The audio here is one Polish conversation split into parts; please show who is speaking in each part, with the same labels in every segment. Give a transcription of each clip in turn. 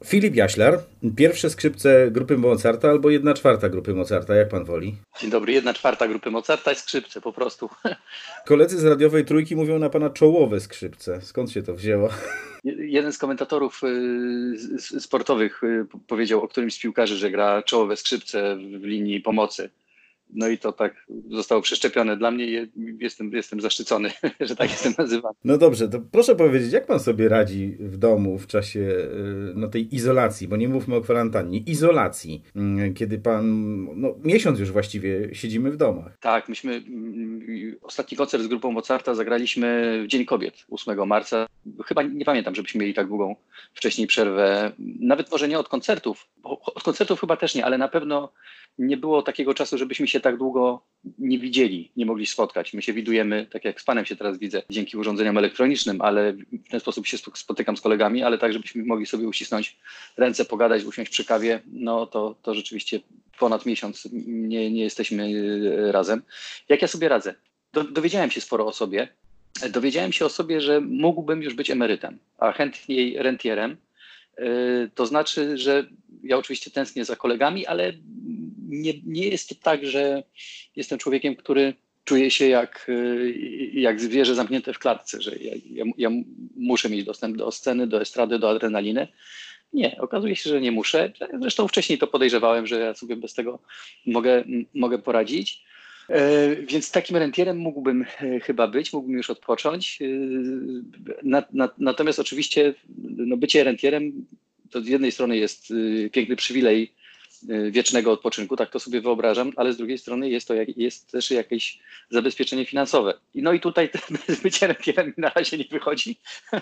Speaker 1: Filip Jaślar, pierwsze skrzypce grupy Mozarta albo 1/4 grupy Mozarta, jak pan woli?
Speaker 2: Dzień dobry, 1/4 grupy Mozarta i skrzypce po prostu.
Speaker 1: Koledzy z radiowej Trójki mówią na pana czołowe skrzypce. Skąd się to wzięło?
Speaker 2: Jeden z komentatorów sportowych powiedział o którymś z piłkarzy, że gra czołowe skrzypce w linii pomocy. No i to tak zostało przeszczepione dla mnie i jestem zaszczycony, że tak jestem nazywany.
Speaker 1: No dobrze, to proszę powiedzieć, jak pan sobie radzi w domu w czasie tej izolacji, bo nie mówmy o kwarantannie, izolacji, kiedy pan, miesiąc już właściwie siedzimy w domach.
Speaker 2: Tak, myśmy ostatni koncert z grupą Mozarta zagraliśmy w Dzień Kobiet 8 marca. Chyba nie pamiętam, żebyśmy mieli tak długą wcześniej przerwę. Nawet może nie od koncertów, bo od koncertów chyba też nie, ale na pewno nie było takiego czasu, żebyśmy się tak długo nie widzieli, nie mogli spotkać. My się widujemy, tak jak z panem się teraz widzę, dzięki urządzeniom elektronicznym, ale w ten sposób się spotykam z kolegami, ale tak, żebyśmy mogli sobie uścisnąć ręce, pogadać, usiąść przy kawie, no to rzeczywiście ponad miesiąc nie jesteśmy razem. Jak ja sobie radzę? Dowiedziałem się sporo o sobie. Dowiedziałem się o sobie, że mógłbym już być emerytem, a chętniej rentierem. To znaczy, że ja oczywiście tęsknię za kolegami, ale nie jest to tak, że jestem człowiekiem, który czuje się jak zwierzę zamknięte w klatce, że ja muszę mieć dostęp do sceny, do estrady, do adrenaliny. Nie, okazuje się, że nie muszę. Zresztą wcześniej to podejrzewałem, że ja sobie bez tego mogę poradzić. Więc takim rentierem mógłbym chyba być, mógłbym już odpocząć. Natomiast oczywiście bycie rentierem to z jednej strony jest piękny przywilej wiecznego odpoczynku, tak to sobie wyobrażam, ale z drugiej strony jest też jakieś zabezpieczenie finansowe. No i tutaj bycie rentierem mi na razie nie wychodzi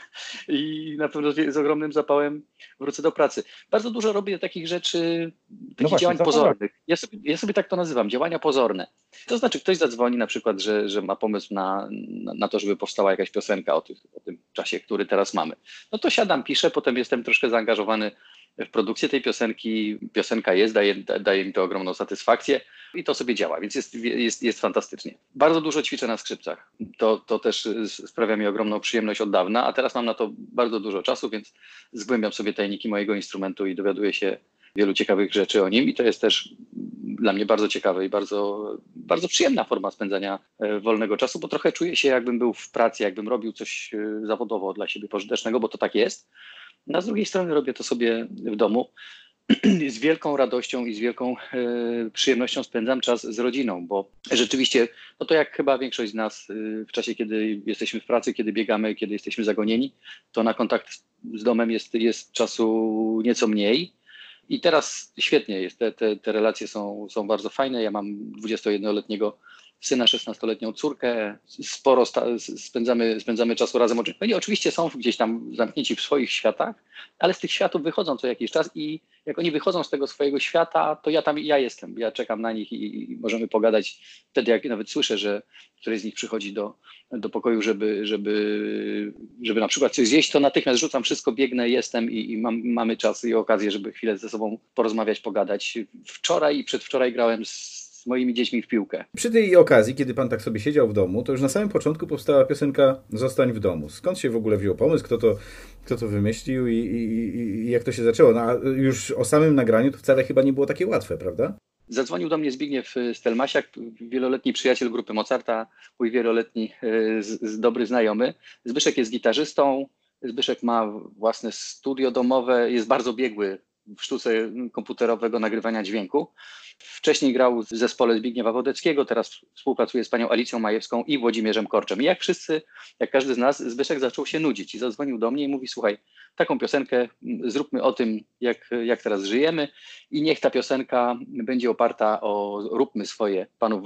Speaker 2: i na pewno z ogromnym zapałem wrócę do pracy. Bardzo dużo robię takich rzeczy, takich działań pozornych. Ja sobie tak to nazywam, działania pozorne. To znaczy ktoś zadzwoni na przykład, że ma pomysł na to, żeby powstała jakaś piosenka o tym czasie, który teraz mamy. No to siadam, piszę, potem jestem troszkę zaangażowany w produkcję tej piosenki. Piosenka daje mi to ogromną satysfakcję i to sobie działa, więc jest fantastycznie. Bardzo dużo ćwiczę na skrzypcach. To też sprawia mi ogromną przyjemność od dawna, a teraz mam na to bardzo dużo czasu, więc zgłębiam sobie tajniki mojego instrumentu i dowiaduję się wielu ciekawych rzeczy o nim i to jest też dla mnie bardzo ciekawe i bardzo, bardzo przyjemna forma spędzania wolnego czasu, bo trochę czuję się, jakbym był w pracy, jakbym robił coś zawodowo dla siebie pożytecznego, bo to tak jest. No, a z drugiej strony robię to sobie w domu. Z wielką radością i z wielką przyjemnością spędzam czas z rodziną, bo rzeczywiście, no to jak chyba większość z nas w czasie, kiedy jesteśmy w pracy, kiedy biegamy, kiedy jesteśmy zagonieni, to na kontakt z domem jest czasu nieco mniej. I teraz świetnie jest, te relacje są bardzo fajne. Ja mam 21-letniego syna, 16-letnią córkę, sporo spędzamy czasu razem. Oni oczywiście są gdzieś tam zamknięci w swoich światach, ale z tych światów wychodzą co jakiś czas i jak oni wychodzą z tego swojego świata, to ja jestem. Ja czekam na nich i możemy pogadać wtedy, jak nawet słyszę, że któryś z nich przychodzi do pokoju, żeby na przykład coś zjeść, to natychmiast rzucam wszystko, biegnę, jestem i mamy czas i okazję, żeby chwilę ze sobą porozmawiać, pogadać. Wczoraj i przedwczoraj grałem z moimi dziećmi w piłkę.
Speaker 1: Przy tej okazji, kiedy pan tak sobie siedział w domu, to już na samym początku powstała piosenka Zostań w domu. Skąd się w ogóle wziął pomysł, kto to wymyślił i jak to się zaczęło? No a już o samym nagraniu to wcale chyba nie było takie łatwe, prawda?
Speaker 2: Zadzwonił do mnie Zbigniew Stelmasiak, wieloletni przyjaciel grupy Mozarta, mój wieloletni dobry znajomy. Zbyszek jest gitarzystą, Zbyszek ma własne studio domowe, jest bardzo biegły w sztuce komputerowego nagrywania dźwięku. Wcześniej grał w zespole Zbigniewa Wodeckiego, teraz współpracuje z panią Alicją Majewską i Włodzimierzem Korczem. I jak każdy z nas, Zbyszek zaczął się nudzić i zadzwonił do mnie i mówi: słuchaj, taką piosenkę zróbmy o tym, jak teraz żyjemy i niech ta piosenka będzie oparta o róbmy swoje panów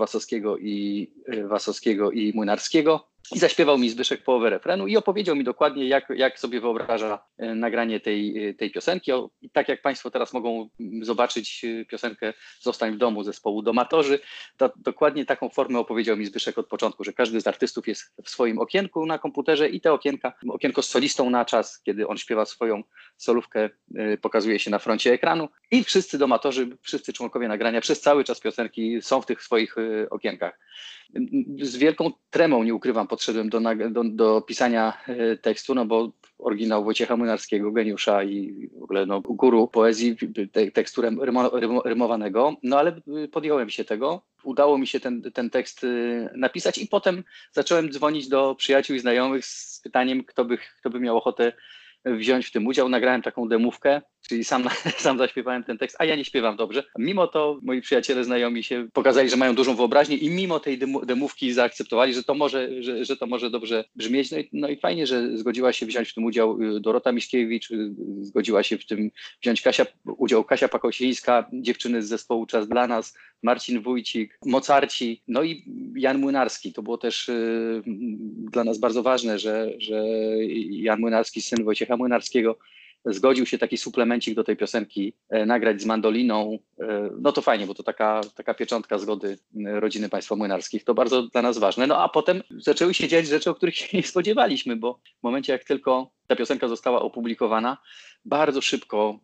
Speaker 2: Wasowskiego i Młynarskiego. I zaśpiewał mi Zbyszek połowę refrenu i opowiedział mi dokładnie, jak sobie wyobraża nagranie tej piosenki. I tak jak Państwo teraz mogą zobaczyć piosenkę Zostań w domu zespołu Domatorzy, to dokładnie taką formę opowiedział mi Zbyszek od początku, że każdy z artystów jest w swoim okienku na komputerze i te okienko z solistą na czas, kiedy on śpiewa swoją solówkę, pokazuje się na froncie ekranu i wszyscy domatorzy, wszyscy członkowie nagrania przez cały czas piosenki są w tych swoich okienkach. Z wielką tremą, nie ukrywam, podszedłem do pisania tekstu, no bo oryginał Wojciecha Młynarskiego, geniusza i w ogóle guru poezji, tekstu rymowanego, no ale podjąłem się tego. Udało mi się ten tekst napisać i potem zacząłem dzwonić do przyjaciół i znajomych z pytaniem, kto by miał ochotę wziąć w tym udział. Nagrałem taką demówkę, czyli sam zaśpiewałem ten tekst, a ja nie śpiewam dobrze. Mimo to moi przyjaciele, znajomi się pokazali, że mają dużą wyobraźnię i mimo tej demówki zaakceptowali, że to może dobrze brzmieć. No i fajnie, że zgodziła się wziąć w tym udział Dorota Miśkiewicz, zgodziła się w tym wziąć udział Kasia Pakosińska, dziewczyny z zespołu Czas dla nas, Marcin Wójcik, Mocarci, no i Jan Młynarski. To było też dla nas bardzo ważne, że Jan Młynarski, syn Wojciecha Młynarskiego, zgodził się taki suplemencik do tej piosenki nagrać z mandoliną. No to fajnie, bo to taka pieczątka zgody rodziny państwa Młynarskich. To bardzo dla nas ważne. No a potem zaczęły się dziać rzeczy, o których się nie spodziewaliśmy, bo w momencie, jak tylko ta piosenka została opublikowana, bardzo szybko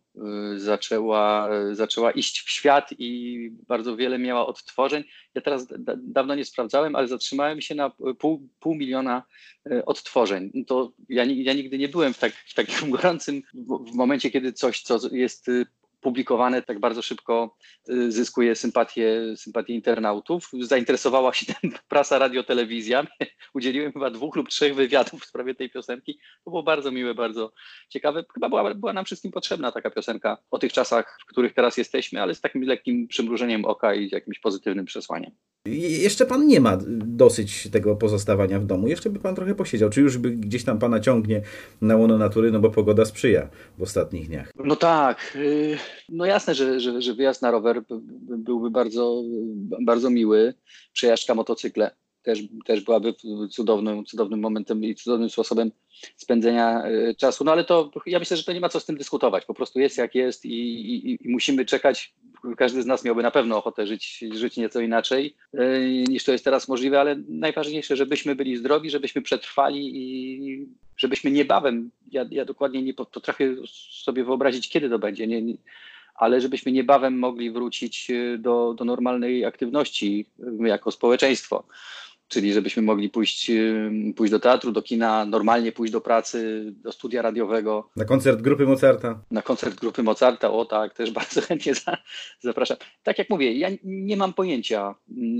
Speaker 2: zaczęła iść w świat i bardzo wiele miała odtworzeń. Ja teraz dawno nie sprawdzałem, ale zatrzymałem się na pół miliona odtworzeń. To ja nigdy nie byłem w takim gorącym w momencie, kiedy coś, co jest publikowane, tak bardzo szybko zyskuje sympatię internautów. Zainteresowała się tym prasa, radio, telewizja. Udzieliłem chyba 2 lub 3 wywiadów w sprawie tej piosenki. To było bardzo miłe, bardzo ciekawe. Chyba była nam wszystkim potrzebna taka piosenka o tych czasach, w których teraz jesteśmy, ale z takim lekkim przymrużeniem oka i jakimś pozytywnym przesłaniem.
Speaker 1: Jeszcze pan nie ma dosyć tego pozostawania w domu. Jeszcze by pan trochę posiedział. Czy już by gdzieś tam pana ciągnie na łono natury, no bo pogoda sprzyja w ostatnich dniach?
Speaker 2: No tak. No jasne, że wyjazd na rower byłby bardzo, bardzo miły. Przejażdżka motocyklem też byłaby cudownym momentem i cudownym sposobem spędzenia czasu. No ale to ja myślę, że to nie ma co z tym dyskutować. Po prostu jest jak jest i musimy czekać. Każdy z nas miałby na pewno ochotę żyć nieco inaczej niż to jest teraz możliwe, ale najważniejsze, żebyśmy byli zdrowi, żebyśmy przetrwali i żebyśmy niebawem, ja dokładnie nie potrafię sobie wyobrazić, kiedy to będzie, ale żebyśmy niebawem mogli wrócić do normalnej aktywności jako społeczeństwo. Czyli żebyśmy mogli pójść do teatru, do kina, normalnie pójść do pracy, do studia radiowego.
Speaker 1: Na koncert grupy Mozarta.
Speaker 2: Na koncert grupy Mozarta, o tak, też bardzo chętnie zapraszam. Tak jak mówię, ja nie mam pojęcia,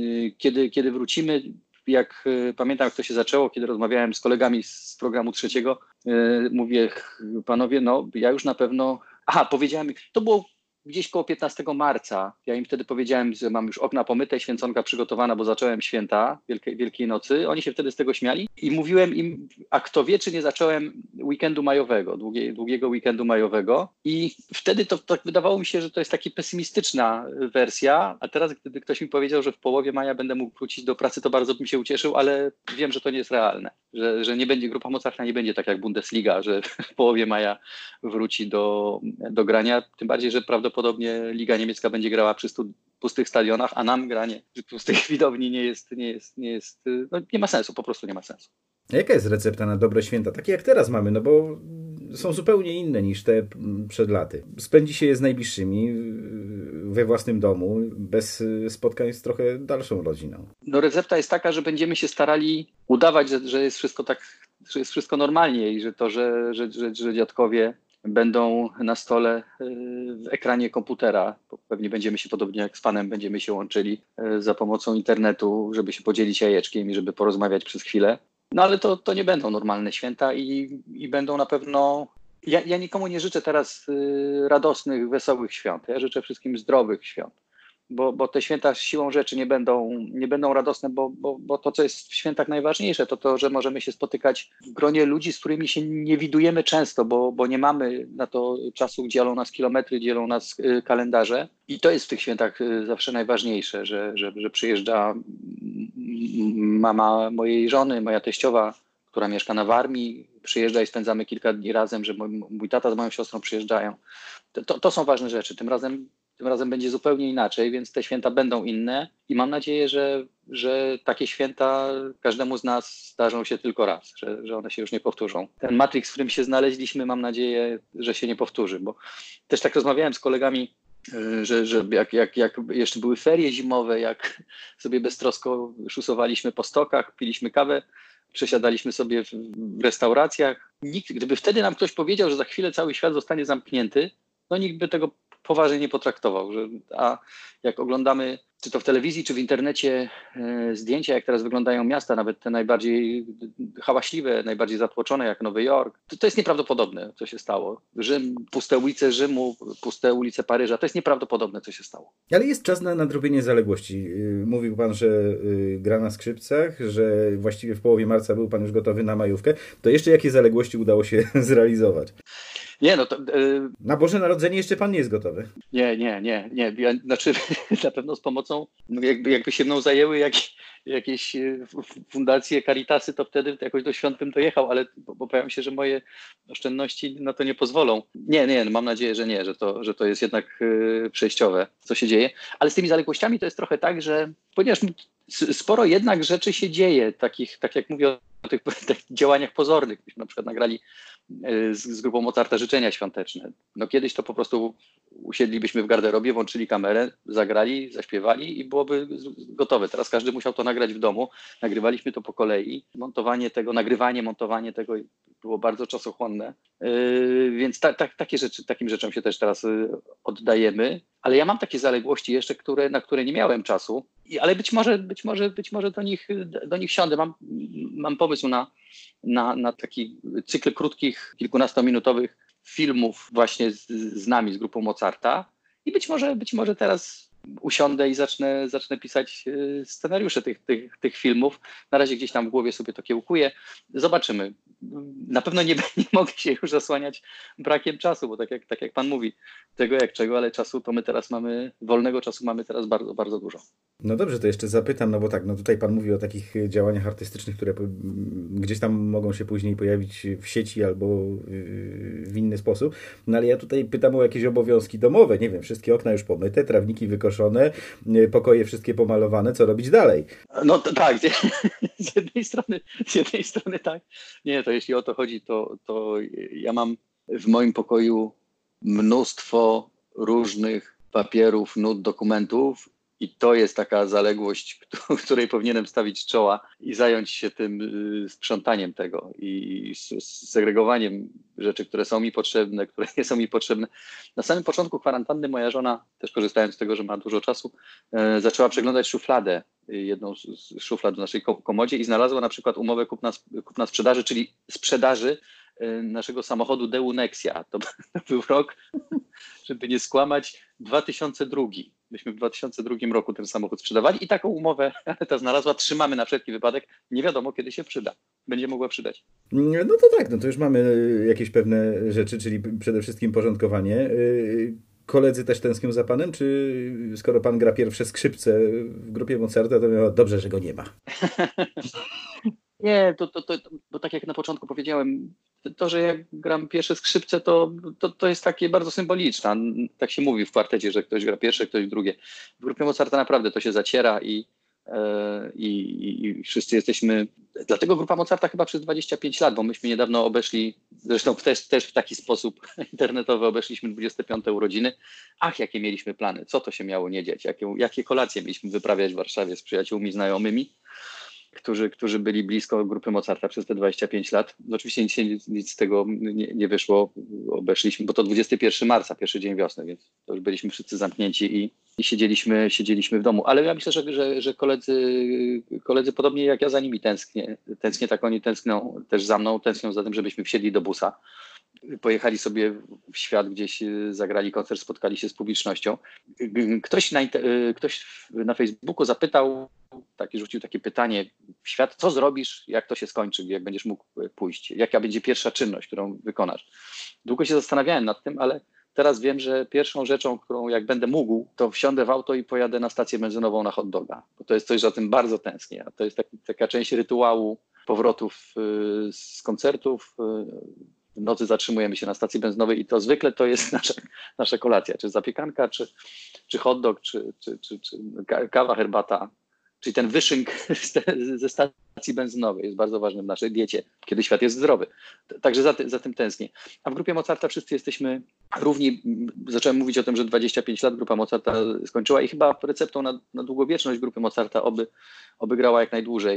Speaker 2: kiedy wrócimy. Jak pamiętam, jak to się zaczęło, kiedy rozmawiałem z kolegami z programu trzeciego, mówię, panowie, no ja już na pewno... powiedziałem, to było gdzieś koło 15 marca. Ja im wtedy powiedziałem, że mam już okna pomyte, święconka przygotowana, bo zacząłem święta Wielkiej Nocy. Oni się wtedy z tego śmiali i mówiłem im, a kto wie, czy nie zacząłem weekendu majowego, długiego weekendu majowego. I wtedy to tak wydawało mi się, że to jest taka pesymistyczna wersja, a teraz gdyby ktoś mi powiedział, że w połowie maja będę mógł wrócić do pracy, to bardzo bym się ucieszył, ale wiem, że to nie jest realne, że nie będzie, grupa Mozarta nie będzie tak jak Bundesliga, że w połowie maja wróci do grania, tym bardziej, że prawdopodobnie Liga Niemiecka będzie grała przy pustych stadionach, a nam granie przy pustych widowni nie ma sensu, po prostu nie ma sensu.
Speaker 1: A jaka jest recepta na dobre święta? Takie jak teraz mamy, no bo są zupełnie inne niż te przed laty. Spędzi się je z najbliższymi we własnym domu, bez spotkań z trochę dalszą rodziną.
Speaker 2: No recepta jest taka, że będziemy się starali udawać, że jest wszystko tak, że jest wszystko normalnie i że to, że dziadkowie będą na stole w ekranie komputera. Pewnie będziemy się, podobnie jak z panem, będziemy się łączyli za pomocą internetu, żeby się podzielić jajeczkiem i żeby porozmawiać przez chwilę. No ale to nie będą normalne święta i będą na pewno... Ja nikomu nie życzę teraz radosnych, wesołych świąt. Ja życzę wszystkim zdrowych świąt. Bo te święta siłą rzeczy nie będą radosne, bo to, co jest w świętach najważniejsze, to, że możemy się spotykać w gronie ludzi, z którymi się nie widujemy często, bo nie mamy na to czasu, dzielą nas kilometry, dzielą nas kalendarze. I to jest w tych świętach zawsze najważniejsze, że przyjeżdża mama mojej żony, moja teściowa, która mieszka na Warmii, przyjeżdża i spędzamy kilka dni razem, że mój tata z moją siostrą przyjeżdżają. To są ważne rzeczy. Tym razem będzie zupełnie inaczej, więc te święta będą inne i mam nadzieję, że takie święta każdemu z nas zdarzą się tylko raz, że one się już nie powtórzą. Ten Matrix, w którym się znaleźliśmy, mam nadzieję, że się nie powtórzy, bo też tak rozmawiałem z kolegami, że jak jeszcze były ferie zimowe, jak sobie beztrosko szusowaliśmy po stokach, piliśmy kawę przesiadaliśmy sobie w restauracjach. Gdyby wtedy nam ktoś powiedział, że za chwilę cały świat zostanie zamknięty, no nikt by tego poważnie nie potraktował. A jak oglądamy, czy to w telewizji, czy w internecie zdjęcia, jak teraz wyglądają miasta, nawet te najbardziej hałaśliwe, najbardziej zatłoczone, jak Nowy Jork, to jest nieprawdopodobne, co się stało. Rzym, puste ulice Rzymu, puste ulice Paryża, to jest nieprawdopodobne, co się stało.
Speaker 1: Ale jest czas na nadrobienie zaległości. Mówił pan, że gra na skrzypcach, że właściwie w połowie marca był pan już gotowy na majówkę. To jeszcze jakie zaległości udało się zrealizować?
Speaker 2: Nie, no to...
Speaker 1: Na Boże Narodzenie jeszcze pan nie jest gotowy.
Speaker 2: Nie. Znaczy, na pewno z pomocą, no jakby się mną zajęły jakieś fundacje, Caritasy, to wtedy jakoś do świąt bym dojechał, ale obawiam się, że moje oszczędności na to nie pozwolą. Nie, no mam nadzieję, że nie, że to jest jednak przejściowe, co się dzieje. Ale z tymi zaległościami to jest trochę tak, że ponieważ sporo jednak rzeczy się dzieje, takich, tak jak mówię o tych działaniach pozornych. Myśmy na przykład nagrali z grupą Mozarta życzenia świąteczne. No kiedyś to po prostu usiedlibyśmy w garderobie, włączyli kamerę, zagrali, zaśpiewali i byłoby gotowe. Teraz każdy musiał to nagrać w domu. Nagrywaliśmy to po kolei. Nagrywanie, montowanie tego było bardzo czasochłonne. Więc takie rzeczy, takim rzeczom się też teraz oddajemy. Ale ja mam takie zaległości jeszcze, na które nie miałem czasu, ale być może do nich siądę. Mam pomysł na taki cykl krótkich, kilkunastominutowych filmów właśnie z nami, z grupą Mozarta. I być może teraz usiądę i zacznę pisać scenariusze tych filmów. Na razie gdzieś tam w głowie sobie to kiełkuję. Zobaczymy. Na pewno nie mogę się już zasłaniać brakiem czasu, bo tak jak pan mówi, tego jak czego, ale czasu to my teraz mamy, wolnego czasu mamy teraz bardzo, bardzo dużo.
Speaker 1: No dobrze, to jeszcze zapytam, no bo tak, no tutaj pan mówi o takich działaniach artystycznych, które gdzieś tam mogą się później pojawić w sieci albo w inny sposób, no ale ja tutaj pytam o jakieś obowiązki domowe, nie wiem, wszystkie okna już pomyte, trawniki wykoszone, pokoje wszystkie pomalowane, co robić dalej?
Speaker 2: No tak, z jednej strony tak. Nie, to jeśli o to chodzi, to ja mam w moim pokoju mnóstwo różnych papierów, nut, dokumentów i to jest taka zaległość, której powinienem stawić czoła i zająć się tym sprzątaniem tego i segregowaniem rzeczy, które są mi potrzebne, które nie są mi potrzebne. Na samym początku kwarantanny moja żona, też korzystając z tego, że ma dużo czasu, zaczęła przeglądać szufladę, jedną z szuflad w naszej komodzie i znalazła na przykład umowę kupna sprzedaży, czyli sprzedaży naszego samochodu Daewoo Nexia. To był rok, żeby nie skłamać, 2002. Myśmy w 2002 roku ten samochód sprzedawali i taką umowę ta znalazła. Trzymamy na wszelki wypadek. Nie wiadomo, kiedy się przyda. Będzie mogła przydać.
Speaker 1: No to tak, no to już mamy jakieś pewne rzeczy, czyli przede wszystkim porządkowanie. Koledzy też tęsknią za panem, czy skoro pan gra pierwsze skrzypce w grupie Mozarta, to dobrze, że go nie ma?
Speaker 2: Nie, bo tak jak na początku powiedziałem, to, że ja gram pierwsze skrzypce, to jest takie bardzo symboliczne. Tak się mówi w kwartecie, że ktoś gra pierwsze, ktoś drugie. W grupie Mozarta naprawdę to się zaciera i wszyscy jesteśmy... Dlatego grupa Mozarta chyba przez 25 lat, bo myśmy niedawno obeszli, zresztą też w taki sposób internetowy obeszliśmy 25. urodziny. Ach, jakie mieliśmy plany, co to się miało nie dziać, jakie kolacje mieliśmy wyprawiać w Warszawie z przyjaciółmi, znajomymi, którzy byli blisko grupy Mozarta przez te 25 lat. No oczywiście nic z tego nie wyszło, obeszliśmy, bo to 21 marca, pierwszy dzień wiosny, więc to już byliśmy wszyscy zamknięci i siedzieliśmy w domu. Ale ja myślę, że koledzy podobnie jak ja za nimi tęsknię, tak oni tęsknią też za mną, tęsknią za tym, żebyśmy wsiedli do busa. Pojechali sobie w świat, gdzieś zagrali koncert, spotkali się z publicznością. Ktoś na Facebooku zapytał, rzucił takie pytanie w świat, co zrobisz, jak to się skończy, jak będziesz mógł pójść, jaka będzie pierwsza czynność, którą wykonasz. Długo się zastanawiałem nad tym, ale teraz wiem, że pierwszą rzeczą, którą jak będę mógł, to wsiądę w auto i pojadę na stację benzynową na hot doga, bo to jest coś, za tym bardzo tęsknię. To jest taka część rytuału powrotów z koncertów. W nocy zatrzymujemy się na stacji benzynowej i to zwykle to jest nasza kolacja, czy zapiekanka, czy hot dog, czy kawa, herbata. Czyli ten wyszynk ze stacji benzynowej jest bardzo ważny w naszej diecie, kiedy świat jest zdrowy. Także za tym tęsknię. A w grupie Mozarta wszyscy jesteśmy równi. Zacząłem mówić o tym, że 25 lat grupa Mozarta skończyła i chyba receptą na długowieczność grupy Mozarta oby grała jak najdłużej.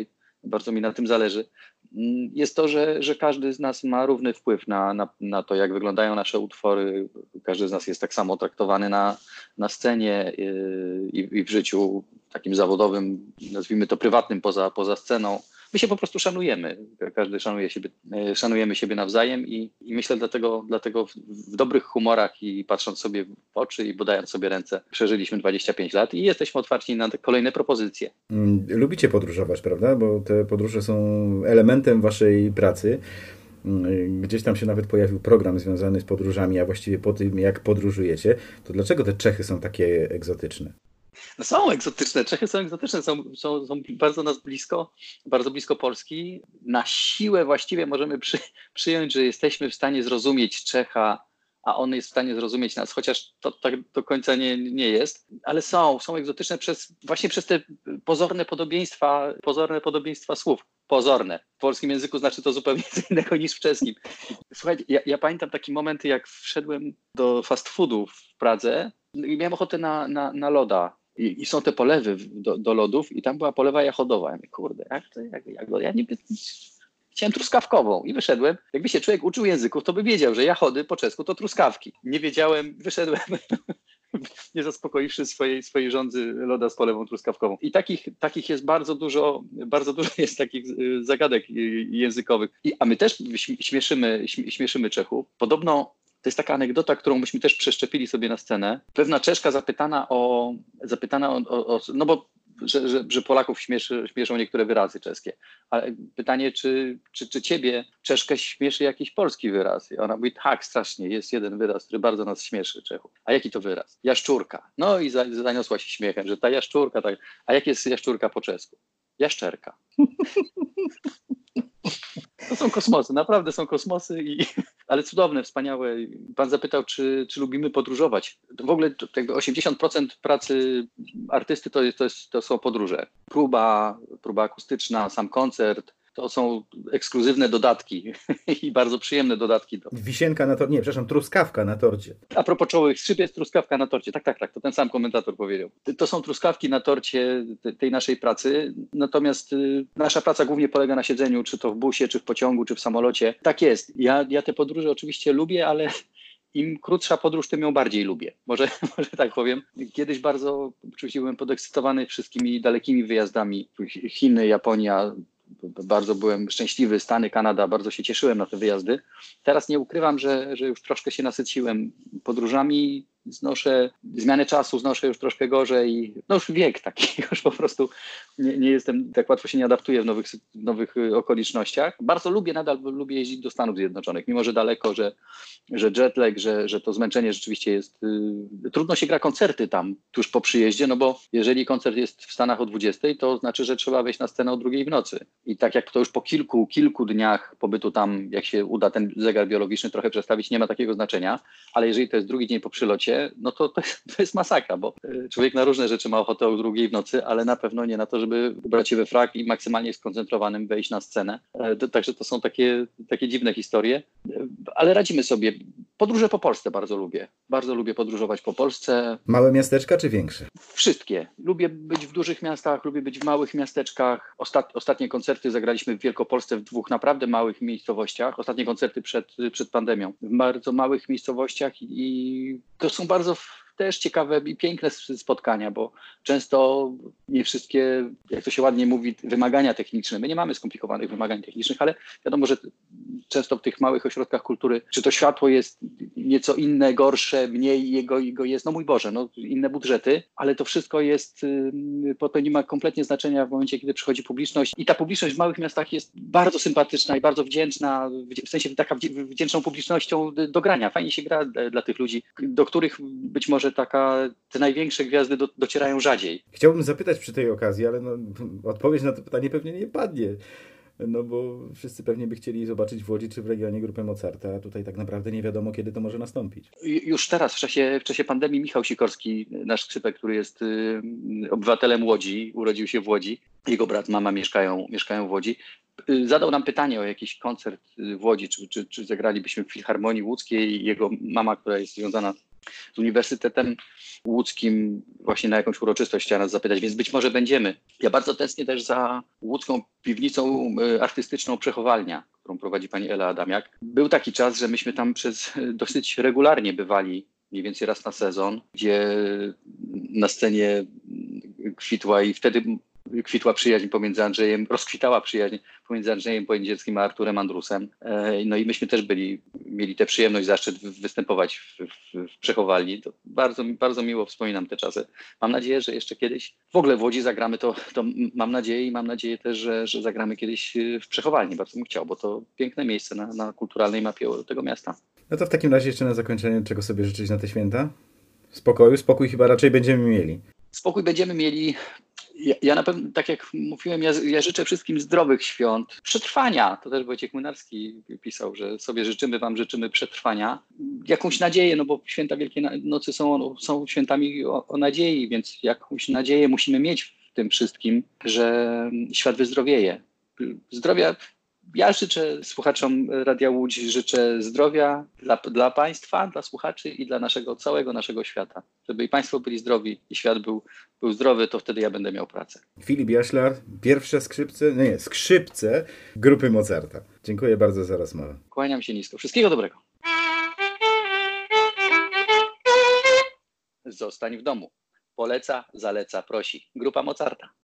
Speaker 2: bardzo mi na tym zależy, jest to, że każdy z nas ma równy wpływ na to, jak wyglądają nasze utwory. Każdy z nas jest tak samo traktowany na scenie i w życiu takim zawodowym, nazwijmy to prywatnym, poza sceną. My się po prostu szanujemy. Każdy szanujemy siebie nawzajem i myślę dlatego w dobrych humorach i patrząc sobie w oczy i podając sobie ręce przeżyliśmy 25 lat i jesteśmy otwarci na te kolejne propozycje.
Speaker 1: Lubicie podróżować, prawda? Bo te podróże są elementem waszej pracy. Gdzieś tam się nawet pojawił program związany z podróżami, a właściwie po tym, jak podróżujecie. To dlaczego te Czechy są takie egzotyczne?
Speaker 2: No są egzotyczne, Czechy są egzotyczne, są bardzo nas bardzo blisko Polski. Na siłę właściwie możemy przyjąć, że jesteśmy w stanie zrozumieć Czecha, a on jest w stanie zrozumieć nas, chociaż to tak do końca nie jest, ale są egzotyczne właśnie przez te pozorne podobieństwa słów. Pozorne. W polskim języku znaczy to zupełnie co innego niż w czeskim. Słuchajcie, ja pamiętam taki moment, jak wszedłem do fast foodu w Pradze i miałem ochotę na loda. I są te polewy do lodów i tam była polewa jachodowa. Ja mówię, kurde, ja niby chciałem truskawkową i wyszedłem. Jakby się człowiek uczył języków, to by wiedział, że jachody po czesku to truskawki. Nie wiedziałem, wyszedłem, nie zaspokoiwszy swojej żądzy loda z polewą truskawkową. I takich jest bardzo dużo jest takich zagadek językowych. A my też śmieszymy Czechów. Podobno to jest taka anegdota, którą myśmy też przeszczepili sobie na scenę. Pewna Czeszka zapytana o no bo że Polaków śmieszą niektóre wyrazy czeskie. Ale pytanie, czy ciebie, Czeszkę, śmieszy jakiś polski wyraz? I ona mówi, tak, strasznie, jest jeden wyraz, który bardzo nas śmieszy, Czechów. A jaki to wyraz? Jaszczurka. No i zaniosła się śmiechem, że ta jaszczurka, tak. A jak jest jaszczurka po czesku? Jaszczerka. To są kosmosy, naprawdę są kosmosy, ale cudowne, wspaniałe. Pan zapytał, czy lubimy podróżować. W ogóle jakby 80% pracy artysty to są podróże. Próba akustyczna, sam koncert. To są ekskluzywne dodatki i bardzo przyjemne dodatki.
Speaker 1: Wisienka na torcie, truskawka na torcie.
Speaker 2: A propos czołowych szyb jest truskawka na torcie. Tak, to ten sam komentator powiedział. To są truskawki na torcie tej naszej pracy, natomiast nasza praca głównie polega na siedzeniu, czy to w busie, czy w pociągu, czy w samolocie. Tak jest. Ja te podróże oczywiście lubię, ale im krótsza podróż, tym ją bardziej lubię. Może tak powiem. Kiedyś bardzo oczywiście byłem podekscytowany wszystkimi dalekimi wyjazdami. Chiny, Japonia. Bardzo byłem szczęśliwy, Stany, Kanada, bardzo się cieszyłem na te wyjazdy. Teraz nie ukrywam, że już troszkę się nasyciłem podróżami, zmianę czasu znoszę już troszkę gorzej. No już wiek taki, już po prostu nie jestem, tak łatwo się nie adaptuję w nowych okolicznościach. Nadal lubię jeździć do Stanów Zjednoczonych, mimo że daleko, że jetlag, że to zmęczenie rzeczywiście jest, trudno się gra koncerty tam tuż po przyjeździe, no bo jeżeli koncert jest w Stanach o 20, to znaczy, że trzeba wejść na scenę o 2 w nocy. I tak jak to już po kilku dniach pobytu tam, jak się uda ten zegar biologiczny trochę przestawić, nie ma takiego znaczenia, ale jeżeli to jest drugi dzień po przylocie, no to jest masakra, bo człowiek na różne rzeczy ma ochotę o 2 w nocy, ale na pewno nie na to, żeby ubrać się we frak i maksymalnie skoncentrowanym wejść na scenę. Także to są takie dziwne historie, ale radzimy sobie. Podróże po Polsce bardzo lubię. Bardzo lubię podróżować po Polsce.
Speaker 1: Małe miasteczka czy większe? Wszystkie.
Speaker 2: Lubię być w dużych miastach, lubię być w małych miasteczkach. Ostatnie koncerty zagraliśmy w Wielkopolsce w 2 naprawdę małych miejscowościach. Ostatnie koncerty przed pandemią. W bardzo małych miejscowościach i to są bardzo też ciekawe i piękne spotkania, bo często nie wszystkie, jak to się ładnie mówi, wymagania techniczne. My nie mamy skomplikowanych wymagań technicznych, ale wiadomo, że często w tych małych ośrodkach kultury, czy to światło jest nieco inne, gorsze, mniej jego jest, no mój Boże, no inne budżety, ale to wszystko jest, potem nie ma kompletnie znaczenia w momencie, kiedy przychodzi publiczność i ta publiczność w małych miastach jest bardzo sympatyczna i bardzo wdzięczna, w sensie taka wdzięczną publicznością do grania. Fajnie się gra dla tych ludzi, do których być może te największe gwiazdy docierają rzadziej.
Speaker 1: Chciałbym zapytać przy tej okazji, ale odpowiedź na to pytanie pewnie nie padnie. No bo wszyscy pewnie by chcieli zobaczyć w Łodzi czy w regionie grupę Mozarta, a tutaj tak naprawdę nie wiadomo, kiedy to może nastąpić.
Speaker 2: Już teraz, w czasie pandemii, Michał Sikorski, nasz skrzypek, który jest obywatelem Łodzi, urodził się w Łodzi, jego brat, mama mieszkają w Łodzi, zadał nam pytanie o jakiś koncert w Łodzi, czy zagralibyśmy w Filharmonii Łódzkiej. Jego mama, która jest związana z Uniwersytetem Łódzkim właśnie na jakąś uroczystość chciała nas zapytać, więc być może będziemy. Ja bardzo tęsknię też za łódzką piwnicą artystyczną Przechowalnia, którą prowadzi pani Ela Adamiak. Był taki czas, że myśmy tam dosyć regularnie bywali, mniej więcej raz na sezon, gdzie na scenie kwitła i wtedy kwitła przyjaźń pomiędzy Andrzejem, rozkwitała przyjaźń pomiędzy Andrzejem Pojędzieckim a Arturem Andrusem. No i myśmy też mieli tę przyjemność, zaszczyt występować w Przechowalni. To bardzo miło wspominam te czasy. Mam nadzieję, że jeszcze kiedyś w ogóle w Łodzi zagramy to mam nadzieję też, że zagramy kiedyś w Przechowalni. Bardzo bym chciał, bo to piękne miejsce na kulturalnej mapie tego miasta.
Speaker 1: No to w takim razie jeszcze na zakończenie, czego sobie życzyć na te święta? Spokój chyba raczej będziemy mieli.
Speaker 2: Spokój będziemy mieli. Ja na pewno, tak jak mówiłem, ja życzę wszystkim zdrowych świąt, przetrwania. To też Wojciech Młynarski pisał, że sobie życzymy przetrwania. Jakąś nadzieję, no bo święta Wielkiej Nocy są świętami o nadziei, więc jakąś nadzieję musimy mieć w tym wszystkim, że świat wyzdrowieje. Zdrowia. Ja życzę słuchaczom Radia Łódź, życzę zdrowia dla państwa, dla słuchaczy i dla całego naszego świata. Żeby i państwo byli zdrowi i świat był zdrowy, to wtedy ja będę miał pracę.
Speaker 1: Filip Jaślar, pierwsze skrzypce grupy Mozarta. Dziękuję bardzo za rozmowę.
Speaker 2: Kłaniam się nisko. Wszystkiego dobrego. Zostań w domu. Poleca, zaleca, prosi. Grupa Mozarta.